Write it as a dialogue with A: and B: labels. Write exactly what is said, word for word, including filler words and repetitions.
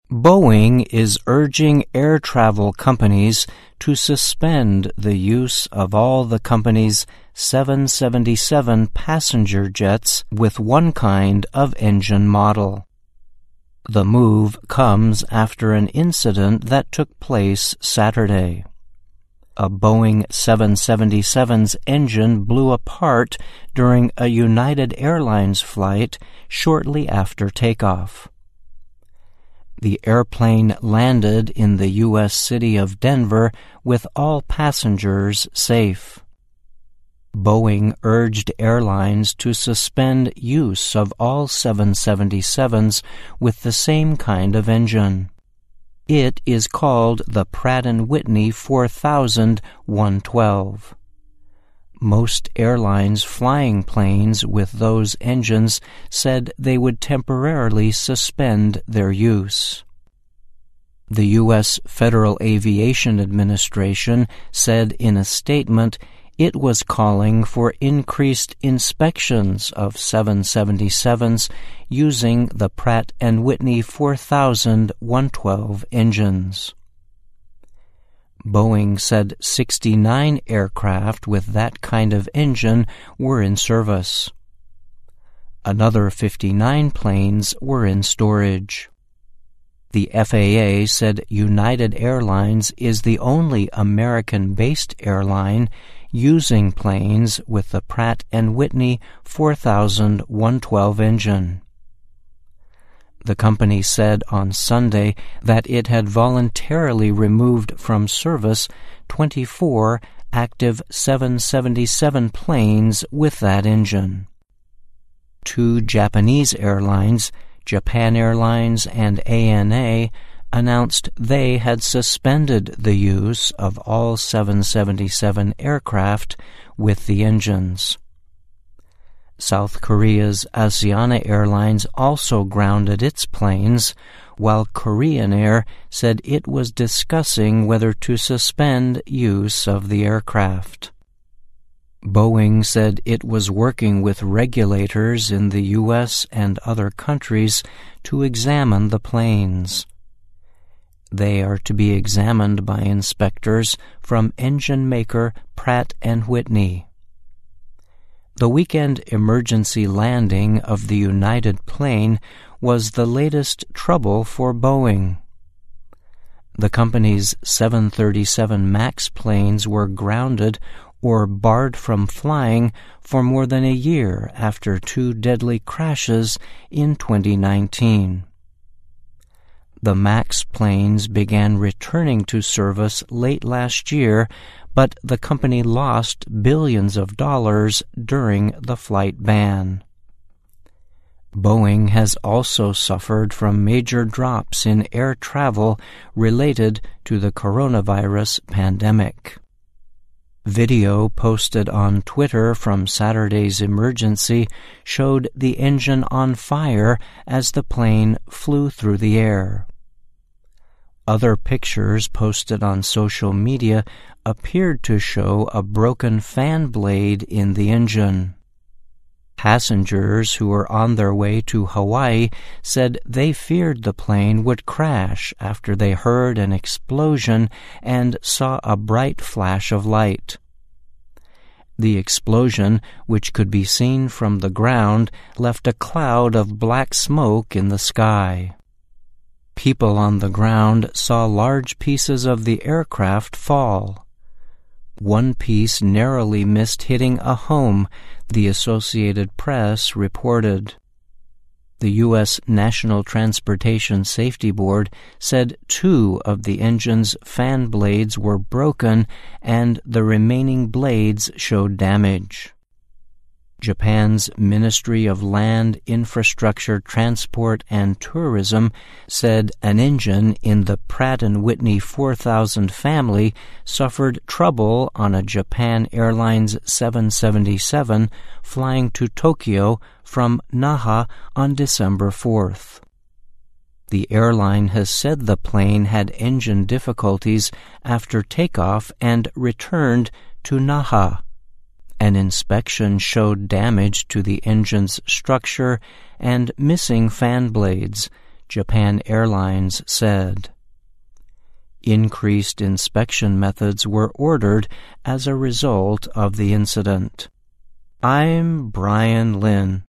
A: Boeing is urging air travel companies to suspend the use of all the company's seven seventy-seven passenger jets with one kind of engine model. The move comes after an incident that took place Saturday. A Boeing seven seventy-seven's engine blew apart during a United Airlines flight shortly after takeoff. The airplane landed in the U S city of Denver with all passengers safe. Boeing urged airlines to suspend use of all seven seventy-sevens with the same kind of engine. It is called the Pratt and Whitney four thousand one twelve. Most airlines flying planes with those engines said they would temporarily suspend their use. The U S Federal Aviation Administration said in a statement it was calling for increased inspections of seven seventy-sevens using the Pratt and Whitney four thousand one twelve engines. Boeing said sixty-nine aircraft with that kind of engine were in service. Another fifty-nine planes were in storage. The F A A said United Airlines is the only American-based airline using planes with the Pratt and Whitney four thousand one twelve engine. The company said on Sunday that it had voluntarily removed from service twenty-four active seven seventy-seven planes with that engine. Two Japanese airlines, Japan Airlines and A N A, announced they had suspended the use of all seven seventy-seven aircraft with the engines. South Korea's Asiana Airlines also grounded its planes, while Korean Air said it was discussing whether to suspend use of the aircraft. Boeing said it was working with regulators in the U S and other countries to examine the planes. They are to be examined by inspectors from engine maker Pratt and Whitney. The weekend emergency landing of the United plane was the latest trouble for Boeing. The company's seven thirty-seven MAX planes were grounded or barred from flying for more than a year after two deadly crashes in twenty nineteen. The MAX planes began returning to service late last year, but the company lost billions of dollars during the flight ban. Boeing has also suffered from major drops in air travel related to the coronavirus pandemic. Video posted on Twitter from Saturday's emergency showed the engine on fire as the plane flew through the air. Other pictures posted on social media appeared to show a broken fan blade in the engine. Passengers who were on their way to Hawaii said they feared the plane would crash after they heard an explosion and saw a bright flash of light. The explosion, which could be seen from the ground, left a cloud of black smoke in the sky. People on the ground saw large pieces of the aircraft fall. One piece narrowly missed hitting a home, the Associated Press reported. The U S National Transportation Safety Board said two of the engine's fan blades were broken and the remaining blades showed damage. Japan's Ministry of Land, Infrastructure, Transport, and Tourism said an engine in the Pratt and Whitney four thousand family suffered trouble on a Japan Airlines seven seventy-seven flying to Tokyo from Naha on December fourth. The airline has said the plane had engine difficulties after takeoff and returned to Naha. An inspection showed damage to the engine's structure and missing fan blades, Japan Airlines said. Increased inspection methods were ordered as a result of the incident. I'm Brian Lynn.